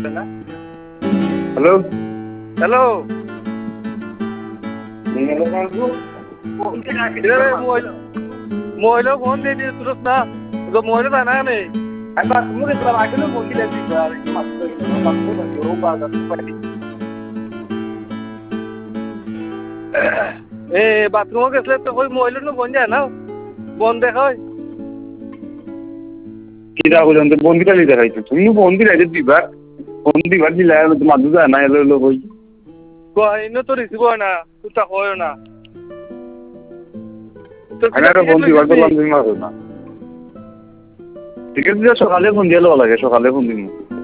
না hello hello মহিলা phone দিয়ে দিয়ে তুলস না তো মহিলা জানা নেই আমি বাথরুমে গেছিলাম আসলে মহিলা আর এ বাথরুমে গেছিলে তো ওই মহিলা বন যায় না বন দেখা হয় কিরা বলেন তো বন্দিটা লিখে রাখছো তুমি বন্দি রাখছো দিবার বন্দি বার দিলে মাদু যায় না এলো এলো বই ইনো তো রিসিভ হয় না তুই তা হয় না আমি একটা বন্দি বার করলাম তুমি মারো না ঠিক আছে সকালে ফোন দিয়ে লওয়া লাগে সকালে ফোন দিন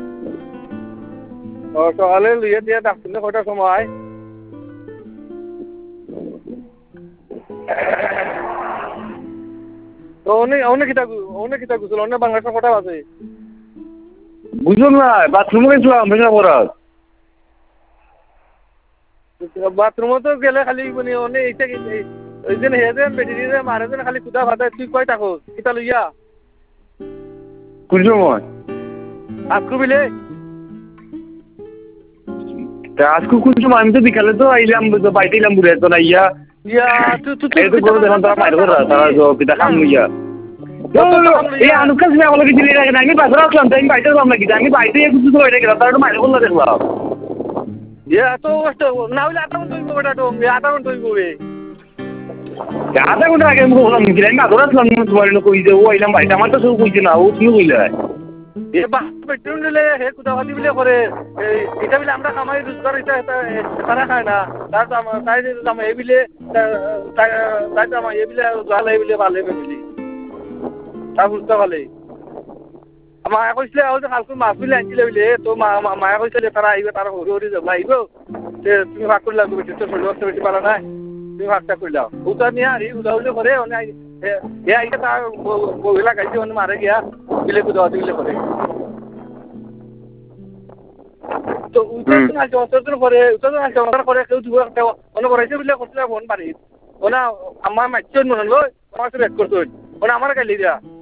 সকালে লইয়া দিয়া ডাক্তার কটার সময় তো অনেক কিতা গুছল অনেক বাংলাদেশের কটা আছে বুঝলাম না বাথরুমে গেছিলাম ভেঙে পড়ার বাথরুমে তো গেলে খালি মানে অনেক ওই দিন হে যেন বেটি দিয়ে মারে যেন খালি কুদা ভাতা তুই কয় থাকো কিতা লইয়া কোন সময় আজকু বিলে আজকে কোন সময় আমি তো বিকালে তো আইলাম বাইতে এলাম বুড়ে তো না ইয়া ইয়া তুই এই তো গরু দেখলাম তারা মাইর করে তারা কিতা খাম লইয়া এই আনুকাজ না বলে কিছু নেই আমি বাজারে আসলাম আমি বাইতে যাম নাকি আমি বাইতে কিছু তো এটা গেলাম তারা মাইর করলা দেখলাম ইয়া তো না হইলে আটা মন তৈব বেটা তো আটা মন তৈব আধা ঘন্টা আগে আমি বললাম কি আমি বাজারে আসলাম তোমার কই যে ও আইলাম বাইতে আমার তো সব কইছে না ও তুমি কইলা এ বাস পেট্রোল নিলে হে কুদা ভাতি বিলে করে এটা বিলে আমরা কামাই রোজগার তারা খায় না তার তাই দাম এই বিলে তাই দাম এই বিলে জাল এই বিলে ভালো বিলি তা বুঝতে পারলে মায়ে কৈছিলে আৰু যে কালকৈ মাছ বিলে আনিছিলে বিলে তো মায়ে কৈছিলে তারা আহিব তারা হরি হরি যাব আহিব তুমি ভাগ কৰি লাগবে বেছি তো চলি বেছি পাৰা নাই তুমি ভাগটা কৰি লাও উতা নিয়া আহি উদাউলে করে এ আইকে তার বহিলা গাইছে মানে মারে গিয়া বিলে কুদা বিলে করে তো উত্তর না জনসর করে কেউ দিব একটা অন্য করাইছে বিলে করতে ফোন পারি ওনা আমার মাইচন মনে লই আমার বেক করতে ওনা আমার গালি দিয়া